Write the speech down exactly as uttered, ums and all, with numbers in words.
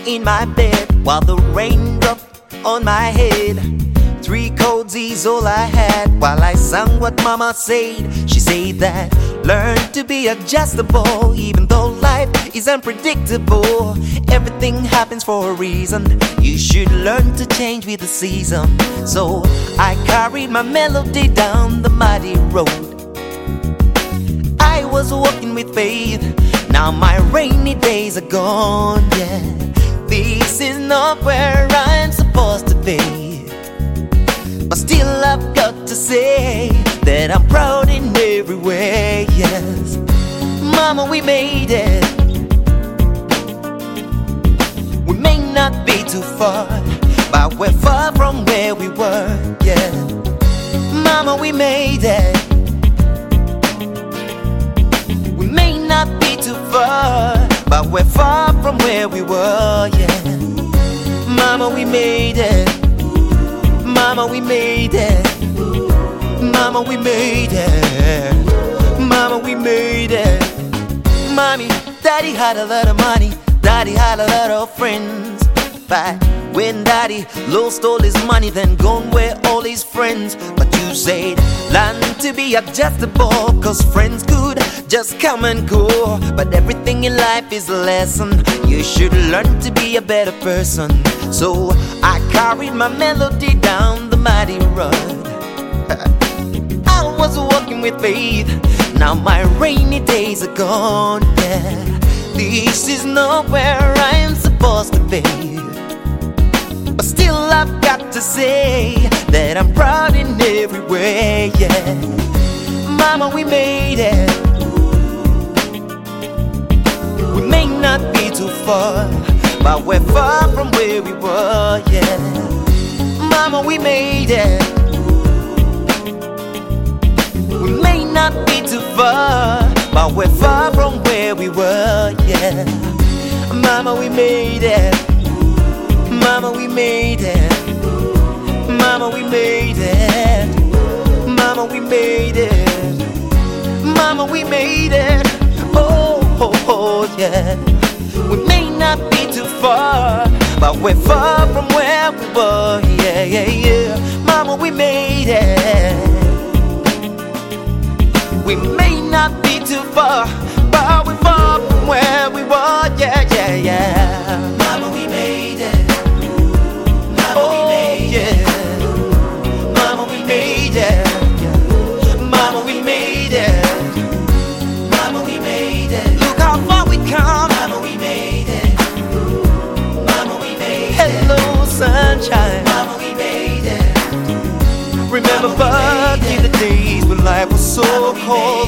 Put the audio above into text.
in my bed while the rain dropped on my head. Three cozies all I had while I sang what mama said. She said that learn to be adjustable, even though life is unpredictable. Everything happens for a reason. You should learn to change with the season. So I carried my melody down the muddy road. I was walking with faith. Now my rainy days are gone, yeah. This is not where I'm supposed to be, but still I've got to say that I'm proud in every way, yes. Mama, we made it. We may not be too far, but we're far from where we were, yeah. Mama, we made it. We may not be too far, but we're far from where we were, yeah. Mama, we made it. Mama, we made it. Mama, we made it. Mama, we made it. Mommy, daddy had a lot of money. Daddy had a lot of friends. But when daddy lost all his money, then gone were all his friends. But you said learn to be adjustable, cause friends could just come and go. But everything in life is a lesson. You should learn to be a better person. So I carried my melody down the mighty road. I was walking with faith. Now my rainy days are gone, yeah. This is not where I am supposed to be, but still I've got to say that I'm proud in every way, yeah. Mama, we made it. We may not be too far, but we're far from where we were, yeah. Mama, we made it. We may not be too far, but we're far from where we were, yeah. Mama, we made it. Mama, we made it. Mama, we made it. Mama, we made it. Mama, we made it. Oh, oh, oh, yeah. We may not be too far, but we're far from where we were, yeah, yeah, yeah. Mama, we made it. We may not be too far, but we're far from where we were, yeah, yeah, yeah. Mama, we made it. Mama, Oh, we made yeah. it. Mama, we made it. Mama, we made it. Mama, we made it. Look how far we come. Mama, we made it. Mama, we made it. Hello, sunshine. Mama, we made it. Remember Mama, we back made in the days when life was so Mama, we cold.